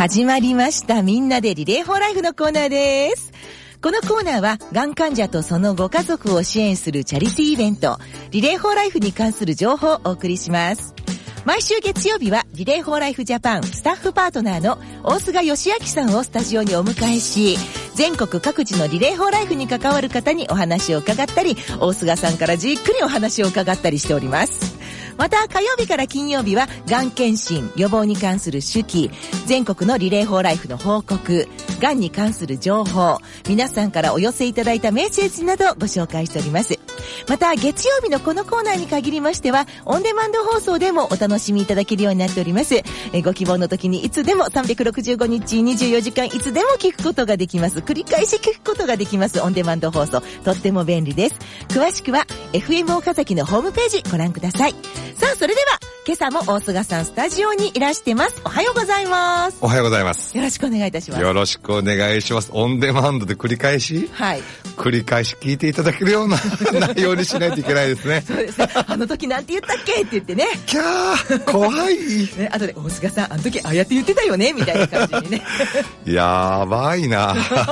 始まりました。みんなでリレーフォーライフのコーナーです。このコーナーは、がん患者とそのご家族を支援するチャリティーイベント、リレーフォーライフに関する情報をお送りします。毎週月曜日は、リレーフォーライフジャパンスタッフパートナーの大菅義明さんをスタジオにお迎えし、全国各地のリレーフォーライフに関わる方にお話を伺ったり、大菅さんからじっくりお話を伺ったりしております。また火曜日から金曜日はがん検診、予防に関する手記、全国のリレーフォーライフの報告、がんに関する情報、皆さんからお寄せいただいたメッセージなどご紹介しております。また月曜日のこのコーナーに限りましてはオンデマンド放送でもお楽しみいただけるようになっております。ご希望の時にいつでも365日24時間いつでも聞くことができます。繰り返し聞くことができますオンデマンド放送、とっても便利です。詳しくは FM 岡崎のホームページご覧ください。さあそれでは今朝も大菅さんスタジオにいらしてます。おはようございます。 おはようございます。 よろしくお願いいたします。 よろしくお願いします。オンデマンドで繰り返し、 はい、 繰り返し聞いていただけるような内容にしないといけないですね。 そうですね。あの時なんて言ったっけって言ってね。 キャー怖いね、あとで大菅さんあの時ああやって言ってたよねみたいな感じにね。 やばいな。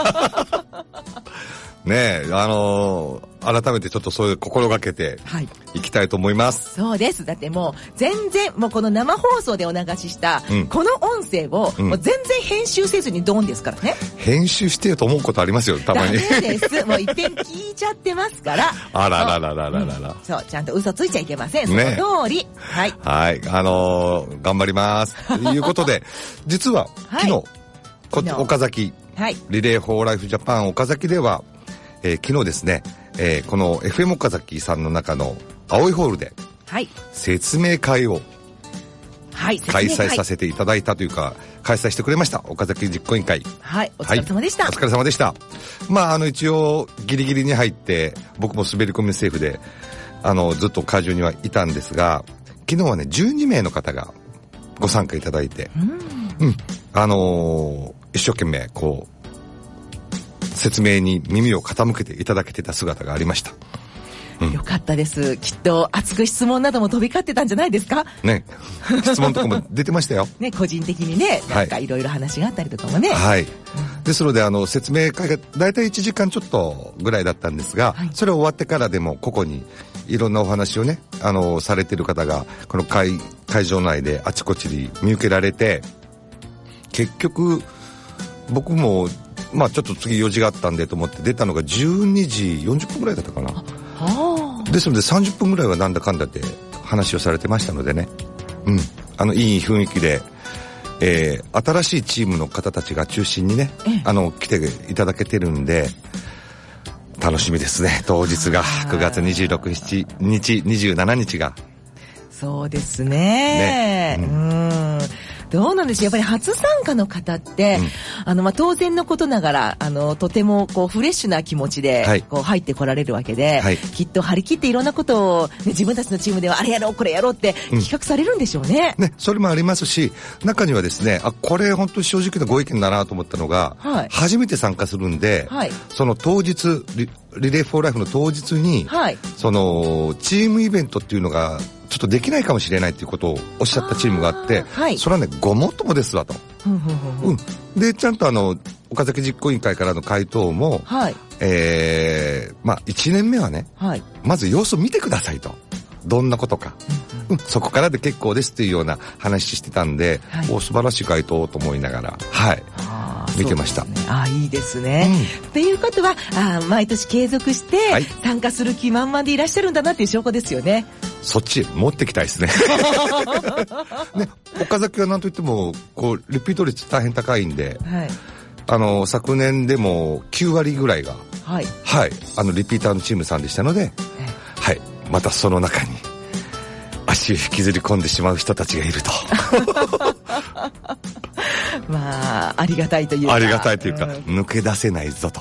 ねえ、改めてちょっとそういう心がけていきたいと思います。 そうです。だってもう全然もうこの生放送でお流しした、この音声を、もう全然編集せずにドンですからね。 編集してよと思うことありますよ、たまに。 ダメです。もう一遍聞いちゃってますから。 あららららららら。 そう、ちゃんと嘘ついちゃいけません。その通り。はい。 はい。頑張ります。ということで、実は昨日、岡崎、リレーフォーライフジャパン岡崎では、昨日ですね、この FM 岡崎さんの中の青いホールで説明会を開催させていただいたというか、開催してくれました岡崎実行委員会。 はい、お疲れ様でした。 お疲れ様でした。まあ一応ギリギリに入って僕も滑り込みセーフでずっと会場にはいたんですが、昨日はね12名の方がご参加いただいて、一生懸命こう説明に耳を傾けていただけてた姿がありました。 よかったです。きっと熱く質問なども飛び交ってたんじゃないですかね。質問とかも出てましたよ。 ね、個人的にね、なんかいろいろ話があったりとかもね。 はい。ですので説明会がだいたい1時間ちょっとぐらいだったんですが、それ終わってからでもここにいろんなお話をね、されてる方がこの会場内であちこちに見受けられて、結局僕もちょっと次用事があったんでと思って出たのが12時40分ぐらいだったかな。ですので30分ぐらいはなんだかんだで話をされてましたのでね。いい雰囲気で、新しいチームの方たちが中心にね、来ていただけてるんで、楽しみですね。当日が9月26日、27日が。 そうですね。どうなんですよ。やっぱり初参加の方って、当然のことながら、とてもこうフレッシュな気持ちで、こう入ってこられるわけで、きっと張り切っていろんなことを、自分たちのチームではあれやろうこれやろうって企画されるんでしょうね。 それもありますし、中にはですね、これ本当に正直なご意見だなと思ったのが、初めて参加するんで、その当日、リレーフォーライフの当日に、そのチームイベントっていうのがちょっとできないかもしれないということをおっしゃったチームがあって、それはねごもっともですわと。でちゃんと岡崎実行委員会からの回答も、1年目はね、まず様子を見てくださいと。どんなことか、そこからで結構ですっていうような話してたんで、素晴らしい回答と思いながら、見てました。 いいですね。っていうことは毎年継続して参加する気満々でいらっしゃるんだなっていう証拠ですよね。 そっち持ってきたいですね。ね、岡崎はなんといってもこうリピート率大変高いんで、昨年でも9割ぐらいが、リピーターのチームさんでしたので、またその中に足を引きずり込んでしまう人たちがいると。 ありがたいというか。 ありがたいというか、抜け出せないぞと。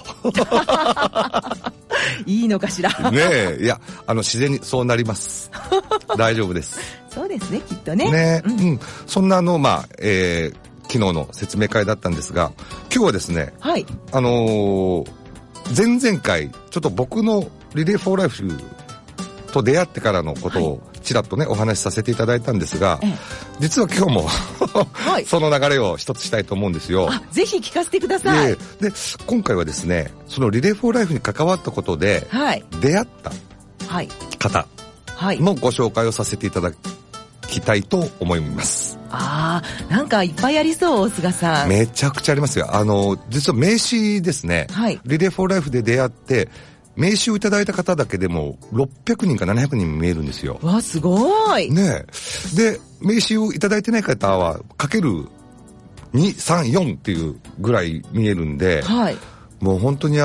いいのかしら。 ねえ、いや、自然にそうなります。大丈夫です。 そうですね、きっとね。 ね、そんな昨日の説明会だったんですが、今日はですね、前々回、ちょっと僕のリレーフォーライフと出会ってからのことをちらっとね、お話しさせていただいたんですが、実は今日もその流れを一つしたいと思うんですよ。 ぜひ聞かせてください。 で、今回はですね、そのリレーフォーライフに関わったことで、出会った方のご紹介をさせていただきたいと思います。 なんかいっぱいありそう、大菅さん。 めちゃくちゃありますよ。実は名刺ですね、リレーフォーライフで出会って名刺をいただいた方だけでも600人か700人見えるんですよ。 わ、すごいね。で、名刺をいただいてない方はかける2、3、4っていうぐらい見えるんで、もう本当に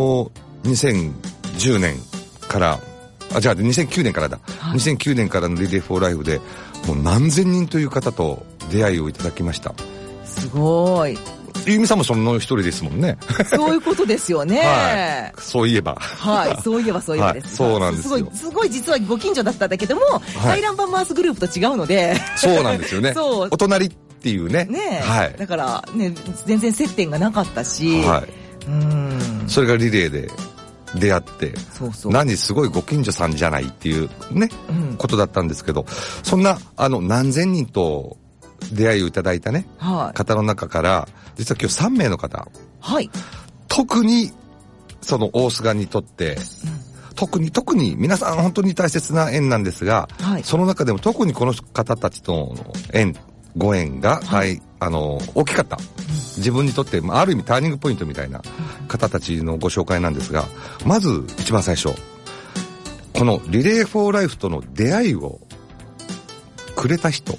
2010年から2009年からだ、2009年からのリレーフォーライフでもう何千人という方と出会いをいただきました。 すごい。 ゆみさんもその一人ですもんね。 そういうことですよね。 そういえば。 そういえばです。 そうなんですよ。 すごい実はご近所だったんだけども、回覧板回すグループと違うので。 そうなんですよね。お隣っていうね。 だからね、全然接点がなかったし。 それがリレーで出会って、何すごいご近所さんじゃないっていうね、ことだったんですけど、そんな何千人と出会いをいただいたね、方の中から実は今日3名の方、特にその大須賀にとって、特に皆さん本当に大切な縁なんですが、その中でも特にこの方たちとのご縁が大きかった、自分にとってある意味ターニングポイントみたいな方たちのご紹介なんですが、まず一番最初、このリレーフォーライフとの出会いをくれた人、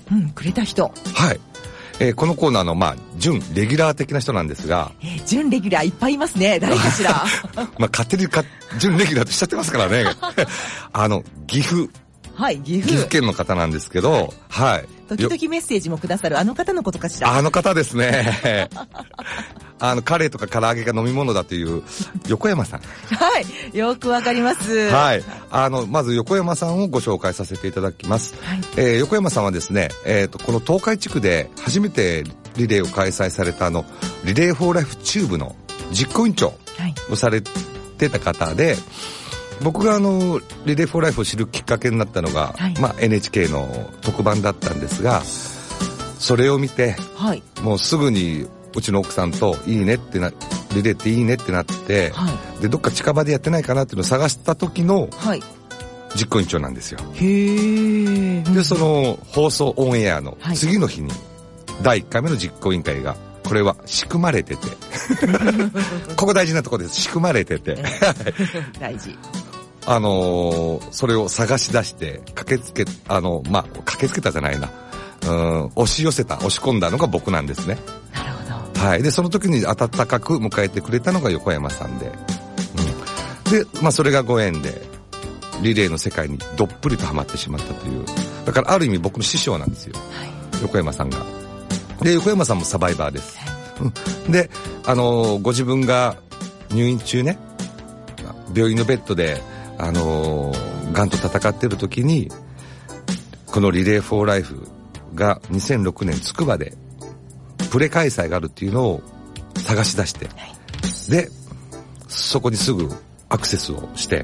このコーナーの準レギュラー的な人なんですが、 準レギュラーいっぱいいますね。誰かしら。 勝手に準レギュラーとしちゃってますからね。岐阜県の方なんですけど、 時々メッセージもくださるあの方のことかしら。 あの方ですね。カレーとか唐揚げが飲み物だという横山さん。 よくわかります。 まず横山さんをご紹介させていただきます。横山さんはですね、この東海地区で初めてリレーを開催されたリレーフォーライフチューブの実行委員長をされてた方で、僕がリレーフォーライフを知るきっかけになったのが、NHK の特番だったんですが、それを見て、もうすぐにうちの奥さんとリレーっていいねってなって、でどっか近場でやってないかなっていうのを探した時の実行委員長なんですよ。でその放送オンエアの次の日に第1回目の実行委員会が、これは仕組まれててここ大事なところです。仕組まれてて大事。 それを探し出して駆けつけたじゃないな、押し込んだのが僕なんですね。 なるほど。 でその時に温かく迎えてくれたのが横山さんで、でそれがご縁でリレーの世界にどっぷりとハマってしまったという、だからある意味僕の師匠なんですよ、横山さんが。で横山さんもサバイバーです、でご自分が入院中ね、病院のベッドでがんと闘っている時に、このリレーフォーライフが2006年つくばでプレ開催があるっていうのを探し出して、でそこにすぐアクセスをして、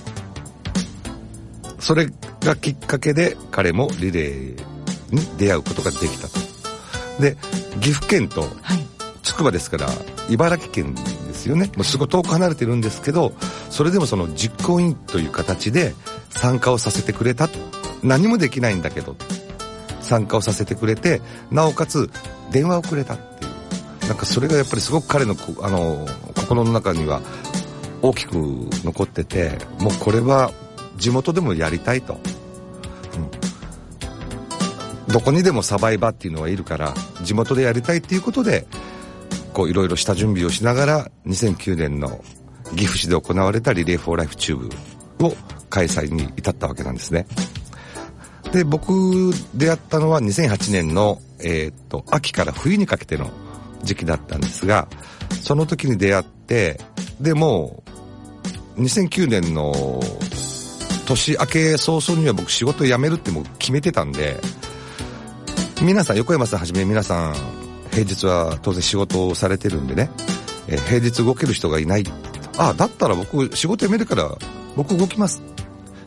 それがきっかけで彼もリレーに出会うことができたと。で岐阜県とつくばですから茨城県ですよね。もうすごい遠く離れてるんですけど、それでもその実行委員という形で参加をさせてくれた。何もできないんだけど参加をさせてくれて、なおかつ電話をくれたっていう、なんかそれがやっぱりすごく彼の心の中には大きく残ってて、もうこれは地元でもやりたいと、どこにでもサバイバーっていうのはいるから地元でやりたいっていうことで、いろいろ下準備をしながら2009年の岐阜市で行われたリレーフォーライフチューブを開催に至ったわけなんですね。で僕出会ったのは2008年の、秋から冬にかけての時期だったんですが、その時に出会って、でもう2009年の年明け早々には僕仕事を辞めるってもう決めてたんで、皆さん横山さんはじめ皆さん平日は当然仕事をされてるんでね、平日動ける人がいない。だったら僕仕事辞めるから僕動きますっ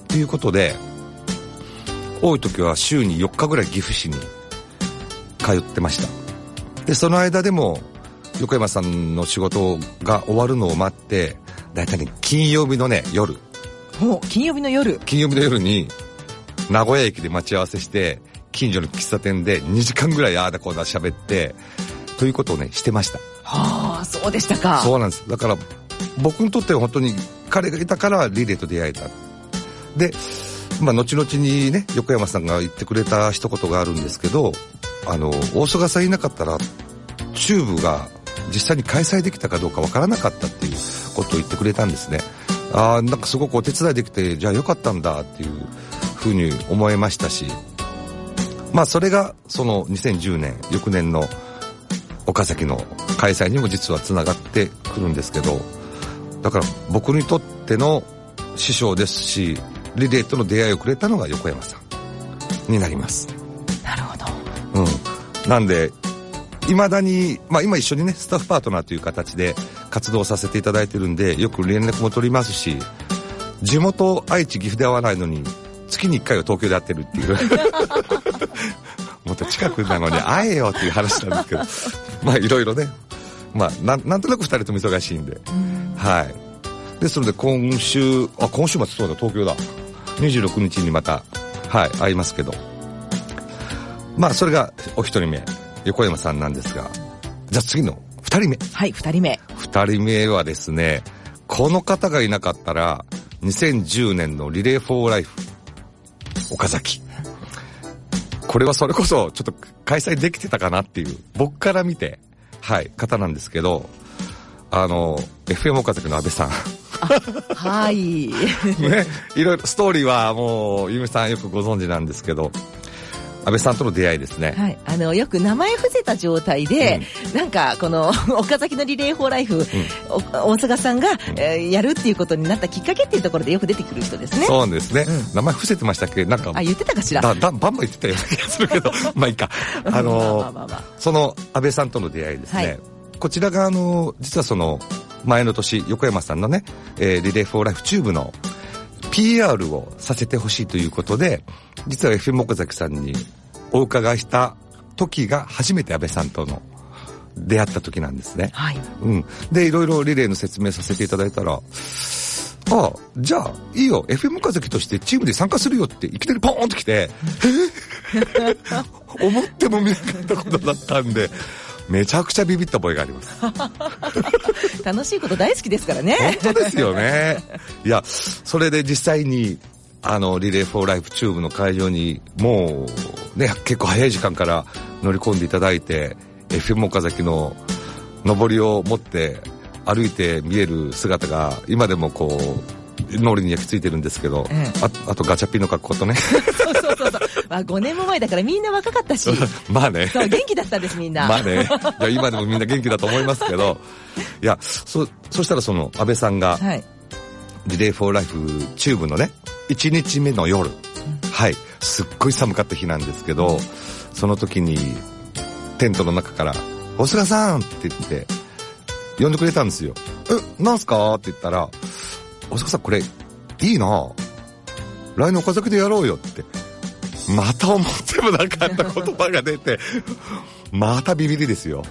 ということで、多い時は週に4日ぐらい岐阜市に通ってました。でその間でも横山さんの仕事が終わるのを待って、だいたいね、金曜日の夜金曜日の夜に名古屋駅で待ち合わせして、近所の喫茶店で2時間ぐらいああだこうだ喋ってということをねしてました。 はあ、そうでしたか。 そうなんです。だから僕にとっては本当に彼がいたからリレーと出会えた。で後々にね、横山さんが言ってくれた一言があるんですけど、大曽我さんいなかったらチューブが実際に開催できたかどうかわからなかったっていうことを言ってくれたんですね。なんかすごくお手伝いできて、じゃあよかったんだっていうふうに思いましたし、それがその2010年翌年の岡崎の開催にも実はつながってくるんですけど、だから僕にとっての師匠ですし、リレーとの出会いをくれたのが横山さんになります。 なるほど。 なんで未だに、今一緒にねスタッフパートナーという形で活動させていただいてるんで、よく連絡も取りますし、地元愛知岐阜で会わないのに月に1回は東京で会ってるっていうもっと近くなのに会えよっていう話なんですけどいろいろね、なんとなく2人とも忙しいんで、はい。ですので今週末そうだ、東京だ、26日にまた会いますけど、それがお一人目横山さんなんですが、じゃあ次の2人目。 はい、2人目はですね、この方がいなかったら2010年のリレーフォーライフ岡崎、これはそれこそちょっと開催できてたかなっていう僕から見て方なんですけど、FM 岡崎の安倍さんはいね、いろいろストーリーはもうゆめさんよくご存知なんですけど、安倍さんとの出会いですね。 はい、よく名前伏せた状態で、なんかこの岡崎のリレーフォーライフ、大曽我さんが、やるっていうことになったきっかけっていうところでよく出てくる人ですね。 そうですね、名前伏せてましたっけ、なんか言ってたかしら。 バンバン言ってたような気がするけどいいか。その安倍さんとの出会いですね、こちらが実はその前の年横山さんのね、リレーフォーライフチューブの PR をさせてほしいということで、実は FM 岡崎さんにお伺いした時が初めて安倍さんとの出会った時なんですね。でいろいろリレーの説明させていただいたら、じゃあいいよ FM 岡崎としてチームで参加するよっていきなりポーンと来て思ってもみなかったことだったんで、めちゃくちゃビビった覚えがあります楽しいこと大好きですからね。 本当ですよね。いや、それで実際にリレーフォーライフチューブの会場にもうね、結構早い時間から乗り込んでいただいて、 FM 岡崎の上りを持って歩いて見える姿が今でもこう脳裏に焼き付いてるんですけど、あとガチャピンの格好とねそう5年も前だからみんな若かったしね、 そう元気だったんです、みんな。 いや今でもみんな元気だと思いますけどいや、そしたらその安倍さんが、リレーフォーライフチューブのね1日目の夜、すっごい寒かった日なんですけど、その時にテントの中から「大曽我さん!」って言って呼んでくれたんですよ。なんすかって言ったら、大曽我さんこれいいな、来年岡崎でやろうよってまた思ってもなかった言葉が出てまたビビりですよ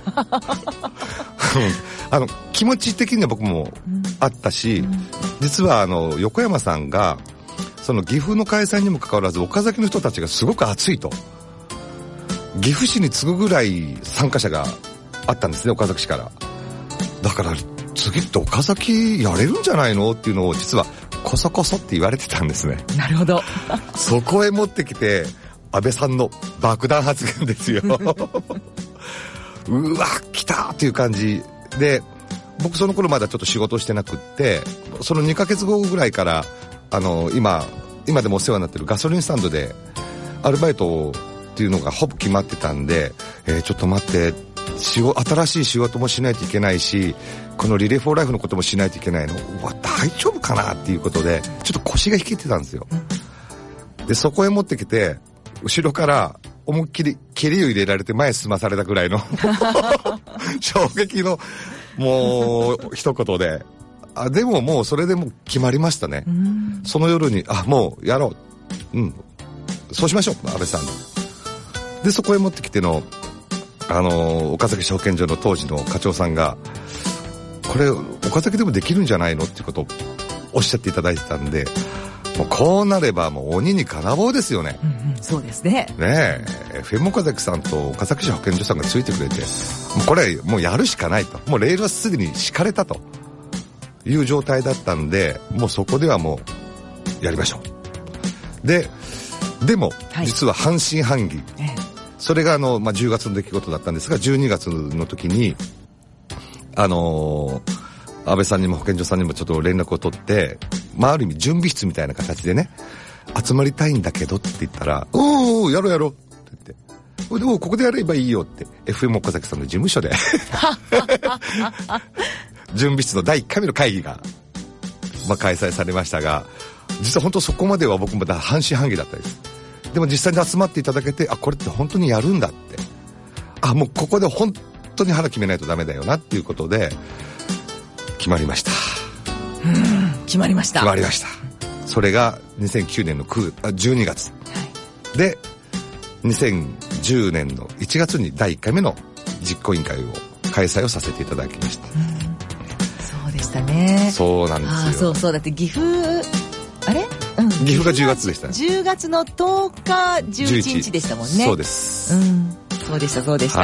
気持ち的には僕もあったし、実は横山さんがその岐阜の開催にもかかわらず岡崎の人たちがすごく熱いと、岐阜市に次ぐぐらい参加者があったんですね、岡崎市から。だから次って岡崎やれるんじゃないのっていうのを実はこそこそって言われてたんですね。 なるほどそこへ持ってきて安倍さんの爆弾発言ですようわ来たっていう感じで、僕その頃まだちょっと仕事してなくって、その2ヶ月後ぐらいから今でもお世話になってるガソリンスタンドでアルバイトっていうのがほぼ決まってたんで、ちょっと待って、新しい仕事もしないといけないし、このリレーフォーライフのこともしないといけないの、大丈夫かなっていうことでちょっと腰が引けてたんですよ。でそこへ持ってきて後ろから思いっきり蹴りを入れられて前進まされたぐらいの衝撃のもう一言で、 でももうそれでもう決まりましたね。その夜に、もうやろう。そうしましょう、安倍さん。で、そこへ持ってきての、岡崎市保健所の当時の課長さんが、これ、岡崎でもできるんじゃないのっていうことをおっしゃっていただいてたんで、もうこうなればもう鬼に金棒ですよね。 そうですね。 ねえ、FM 岡崎さんと岡崎市保健所さんがついてくれて、もうこれもうやるしかないと。もうレールはすでに敷かれたという状態だったんで、もうそこではもうやりましょう。でも、実は半信半疑。それが10月の出来事だったんですが、12月の時に、安倍さんにも保健所さんにもちょっと連絡を取って、ある意味準備室みたいな形でね、集まりたいんだけどって言ったら、やろうやろうって言って、でもここでやればいいよって、FM 岡崎さんの事務所で、準備室の第1回目の会議が、開催されましたが、実は本当そこまでは僕も半信半疑だったです。でも実際に集まっていただけて、これって本当にやるんだって。もうここで本当に腹決めないとダメだよなっていうことで、決まりました。 決まりました。 決まりました。それが2009年の12月。で、2010年の1月に第1回目の実行委員会を開催をさせていただきました。 そうでしたね。 そうなんですよ。 そうだって岐阜、 岐阜が10月でしたね。 10月の10日、11日でしたもんね。 そうです。 そうでした。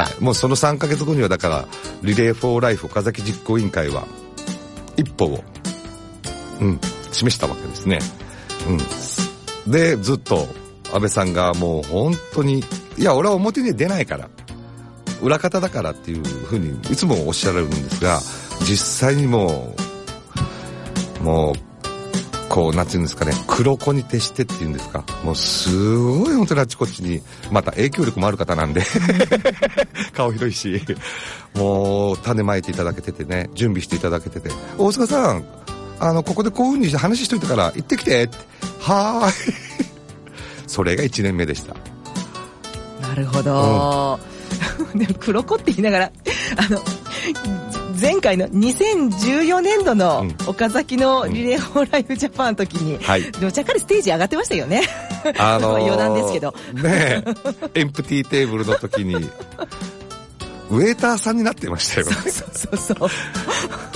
もうその3ヶ月後にはだから、リレーフォーライフ岡崎実行委員会は、一歩を、示したわけですね。で、ずっと、安倍さんがもう本当に、いや、俺は表に出ないから、裏方だからっていうふうにいつもおっしゃられるんですが、実際にもう、こう、なんていうんですかね、黒子に徹してっていうんですか、もうすごい本当にあっちこっちに、また影響力もある方なんで、顔広いし、もう種まいていただけててね、準備していただけてて、大塚さん、ここでこういう風にして話しといたから行ってきてって、はーい。それが1年目でした。 なるほど。でも黒子って言いながら、前回の2014年度の岡崎のリレーフォーライフジャパンの時に、でもちゃっかりステージ上がってましたよね。余談ですけど。 ねえ、エンプティーテーブルの時に、ウェーターさんになってましたよ。 そう。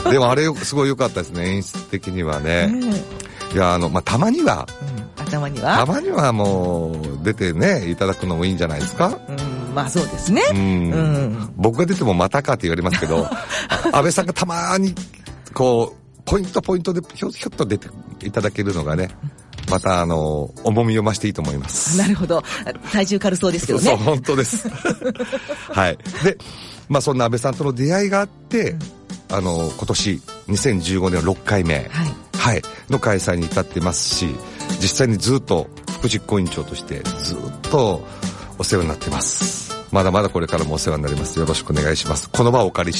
でもあれすごい良かったですね、演出的にはね。いや、たまには、たまにはもう出てね、いただくのもいいんじゃないですか。 そうですね。 僕が出てもまたかって言われますけど、安倍さんがたまに、こう、ポイントでひょっと出ていただけるのがね、また重みを増していいと思います。 なるほど。体重軽そうですけどね。 そう、本当です。はい。で、そんな安倍さんとの出会いがあって、今年、2015年の6回目、の開催に至ってますし、実際にずっと副実行委員長としてずっとお世話になってます。まだまだこれからもお世話になります。よろしくお願いします。この場をお借りして。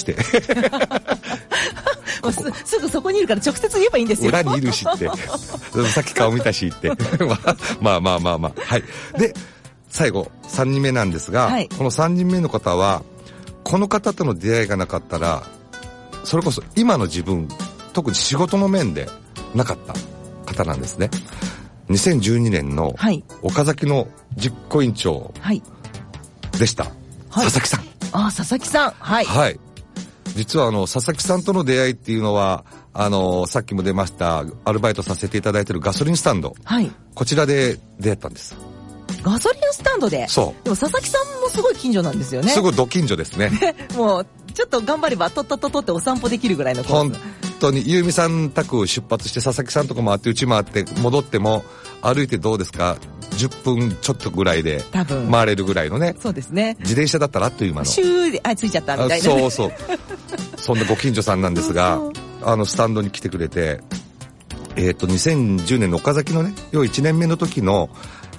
すぐそこにいるから直接言えばいいんですよ。 裏にいるしって。さっき顔見たしって。まあ。はい。で、最後、3人目なんですが、この3人目の方は、この方との出会いがなかったら、それこそ今の自分、特に仕事の面でなかった方なんですね。2012年の岡崎の実行委員長でした。佐々木さん。 佐々木さん。はい。 実は佐々木さんとの出会いっていうのは、さっきも出ました、アルバイトさせていただいているガソリンスタンド。こちらで出会ったんです。 ガソリンスタンドで？ そう。 でも佐々木さんもすごい近所なんですよね。 すごいド近所ですね。 もう、ちょっと頑張れば、とってお散歩できるぐらいのコース。 本当に、ゆうみさん宅出発して佐々木さんとこ回って、うち回って戻っても、歩いてどうですか？10分ちょっとぐらいで回れるぐらいのね。 そうですね。 自転車だったらあっという間の。 シューで、ついちゃったみたいな。 そう。そんなご近所さんなんですが、スタンドに来てくれて、2010年の岡崎のね、要1年目の時の、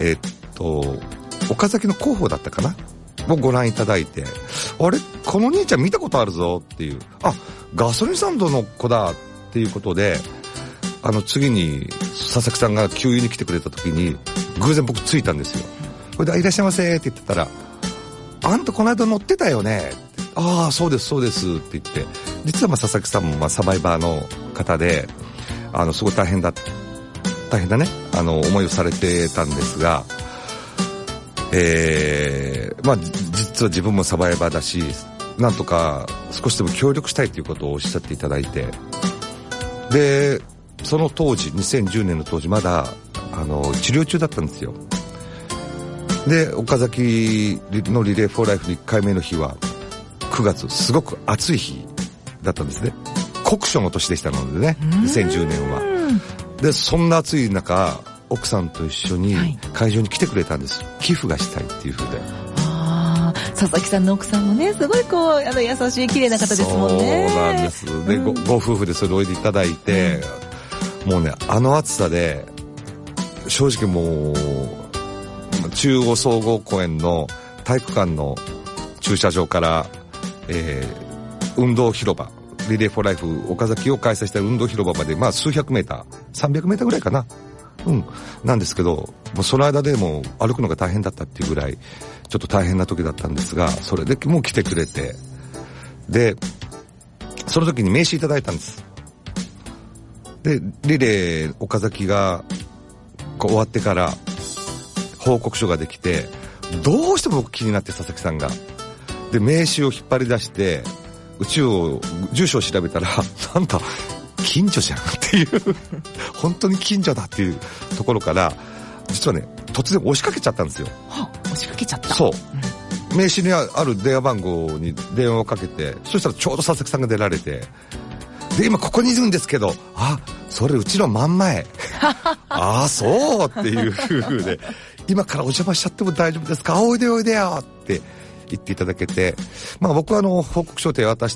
岡崎の広報だったかなをご覧いただいて、あれこの兄ちゃん見たことあるぞっていう、ガソリンスタンドの子だっていうことで、次に佐々木さんが給油に来てくれた時に偶然僕着いたんですよ。それでいらっしゃいませって言ってたら、あんたこの間乗ってたよねって、そうですって言って、実は佐々木さんもサバイバーの方で、すごい大変だね、思いをされてたんですが、まあ、実は自分もサバイバーだし、なんとか少しでも協力したいということをおっしゃっていただいて、で、その当時、2010年の当時、まだ、治療中だったんですよ。で、岡崎のリレーフォーライフ1回目の日は、9月、すごく暑い日だったんですね。酷暑の年でしたのでね、2010年は。で、そんな暑い中、奥さんと一緒に会場に来てくれたんです。寄付がしたいっていう風で。 佐々木さんの奥さんもね、すごい優しい綺麗な方ですもんね。 そうなんです。で、ご夫婦でそれをおいでいただいて、もうね、暑さで、正直もう、中央総合公園の体育館の駐車場から、運動広場、リレーフォーライフ岡崎を開催した運動広場まで、まあ数百メーター、300メーターぐらいかな。なんですけど、もうその間でもう歩くのが大変だったっていうぐらい、ちょっと大変な時だったんですが、それでもう来てくれて、で、その時に名刺いただいたんです。で、リレー岡崎が終わってから報告書ができて、どうしても僕気になって佐々木さんが。で、名刺を引っ張り出して、住所を調べたら、なんだ、近所じゃんっていう本当に近所だっていうところから、実はね、突然押しかけちゃったんですよ。 押しかけちゃった。 そう。名刺にある電話番号に電話をかけて、そしたらちょうど佐々木さんが出られて、で、今ここにいるんですけど、それうちの真ん前。そうっていう風で、今からお邪魔しちゃっても大丈夫ですか？おいでおいでよって言っていただけて、まあ僕は報告書を手渡して、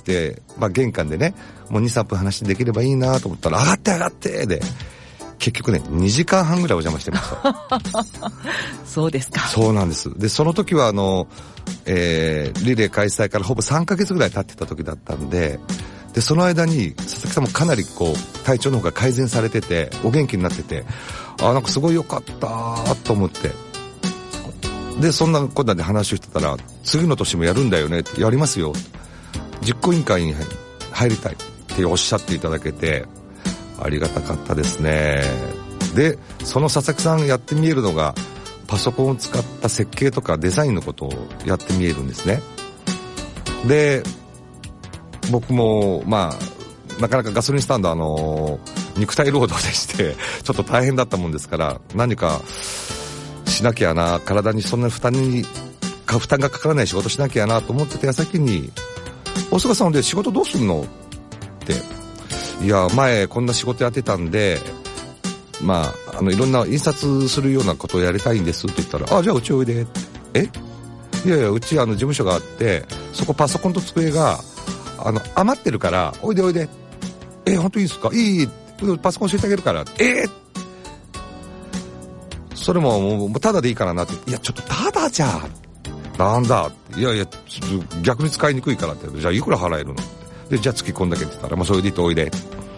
まあ玄関でね、もう2、3分話できればいいなと思ったら、上がってで、結局ね、2時間半ぐらいお邪魔してました。 そうですか。 そうなんです。で、その時はリレー開催からほぼ3ヶ月ぐらい経ってた時だったんで、で、その間に佐々木さんもかなり体調の方が改善されてて、お元気になってて、なんかすごい良かったと思って。で、そんなこんなで話をしてたら、次の年もやるんだよねって、やりますよ。実行委員会に入りたいっておっしゃっていただけて、ありがたかったですね。で、その佐々木さんやってみえるのが、パソコンを使った設計とかデザインのことをやってみえるんですね。で、僕も、まあ、なかなかガソリンスタンド肉体労働でして、ちょっと大変だったもんですから、何かしなきゃな、体にそんな負担がかからない仕事しなきゃなと思ってた矢先に、大菅さんで仕事どうすんのって、いや、前こんな仕事やってたんで、まあ、いろんな印刷するようなことをやりたいんですって言ったら、じゃあうちおいでって。いやいや、うち事務所があって、そこパソコンと机が、余ってるから、おいでおいで。本当にいいですか？いい、パソコン教えてあげるから。それもうただでいいからなって。いや、ちょっとただじゃなんだって。いやいや、逆に使いにくいからって。じゃあいくら払えるのって。で、じゃあ月こんだけって言ったら、まあそれでいいとおいで。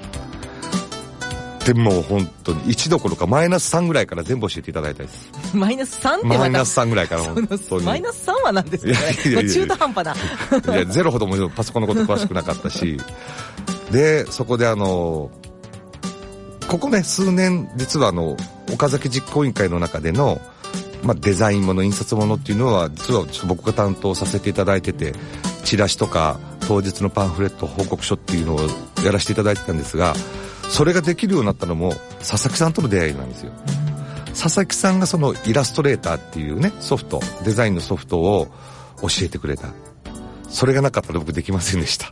でも本当に1どころかマイナス3ぐらいから全部教えていただいたです。 マイナス 3 ってマイナス3ぐらいから本当にマイナス3は何ですかね。中途半端だ。 いやゼロほどもパソコンのこと詳しくなかったし、でそこでここね数年実は岡崎実行委員会の中でのデザインもの印刷ものっていうのは実はちょっと僕が担当させていただいてて、チラシとか当日のパンフレット報告書っていうのをやらせていただいてたんですが、それができるようになったのも佐々木さんとの出会いなんですよ。佐々木さんがそのイラストレーターっていうねソフト、デザインのソフトを教えてくれた。それがなかったら僕できませんでした。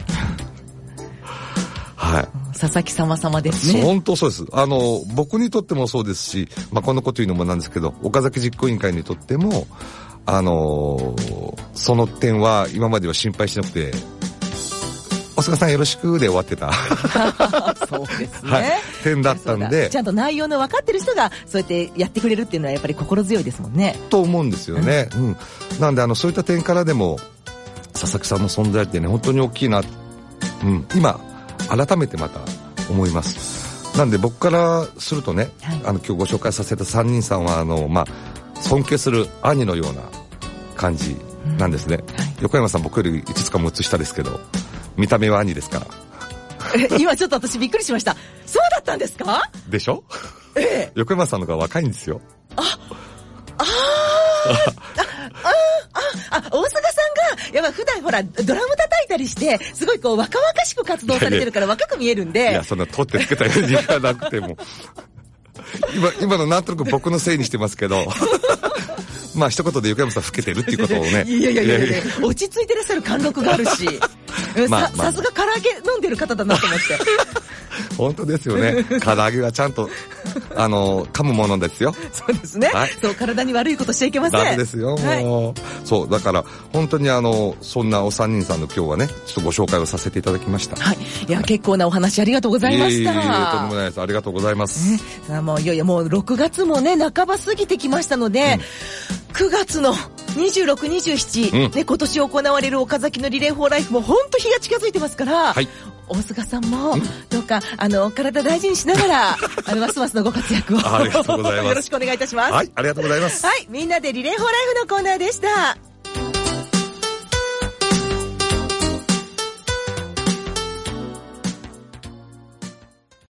はい。 佐々木様様ですね。 本当そうです。僕にとってもそうですし、このこと言うのもなんですけど、岡崎実行委員会にとってもその点は今までは心配しなくて、お菅さんよろしくで終わってたそうですね、 はい、点だったんで、 ちゃんと内容の分かってる人がそうやってやってくれるっていうのはやっぱり心強いですもんねと思うんですよね、なんでそういった点からでも佐々木さんの存在ってね本当に大きいな、今改めてまた思います。なんで僕からするとね、今日ご紹介させた3人さんは尊敬する兄のような感じなんですね、横山さん僕より5つか6つ下ですけど見た目は兄ですから今ちょっと私びっくりしました。そうだったんですか？ でしょ？横山さんの方が若いんですよ。 大阪さんが、やっぱ普段ほら、ドラム叩いたりして、すごいこう若々しく活動されてるから若く見えるんで。 いや、そんな取ってつけたように言わなくても。今のなんとなく僕のせいにしてますけど。まあ一言で横山さん老けてるっていうことをね。 いや、落ち着いてらっしゃる貫禄があるし。さすが唐揚げ飲んでる方だなと思って。 本当ですよね。唐揚げはちゃんと、噛むものですよ。 そうですね。はい、そう、体に悪いことしちゃいけません。 ダメですよ、もう。はい、そう、だから、本当にそんなお三人さんの今日はね、ちょっとご紹介をさせていただきました。 はい。いや、結構なお話ありがとうございました。 とんでもないです。ありがとうございます。 さあ、もう、いよいよもう6月もね、半ば過ぎてきましたので、9月の26、27、ね、今年行われる岡崎のリレーフォーライフも本当日が近づいてますから、はい、大菅さんも、どうか、体大事にしながら、ますますのご活躍を。 ありがとうございます。 よろしくお願いいたします。 はい、ありがとうございます。 はい、みんなでリレーフォーライフのコーナーでした。